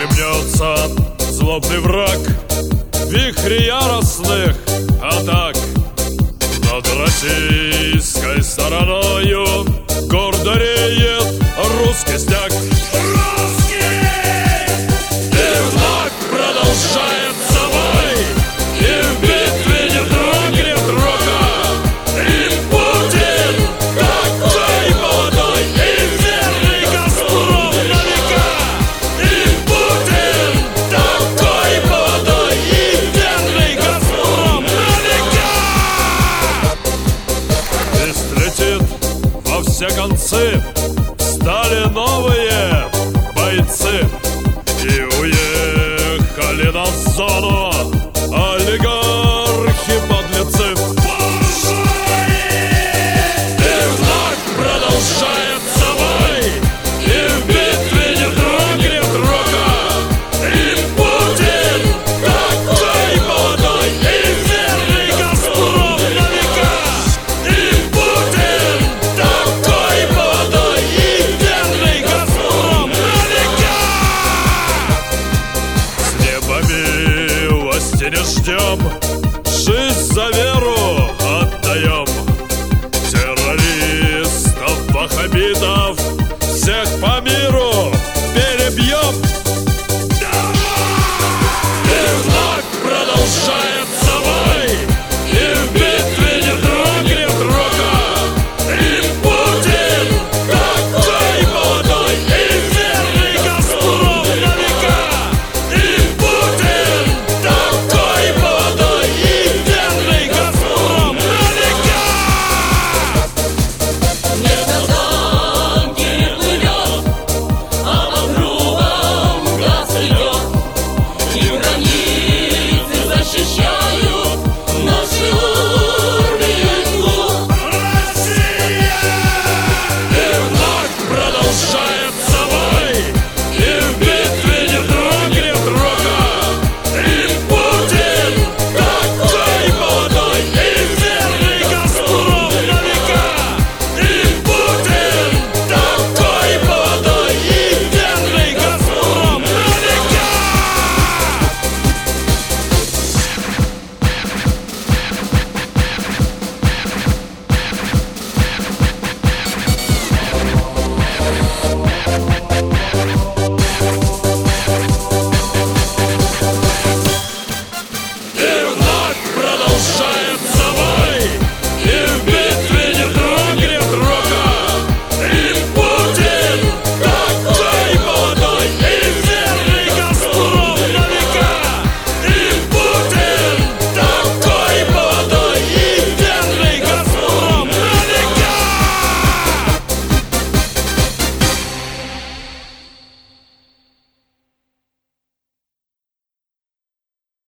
мнется злобный враг, вихри яростных атак. Над российской стороною гордо реет русский стяг. Русский! И вновь продолжается бой, и в битве не дрогнет рука. И Путин такой молодой и верный Газпром на века. И Путин такой молодой и верный Газпром на века. Лист летит во все концы, встали новые бойцы и уехали на зону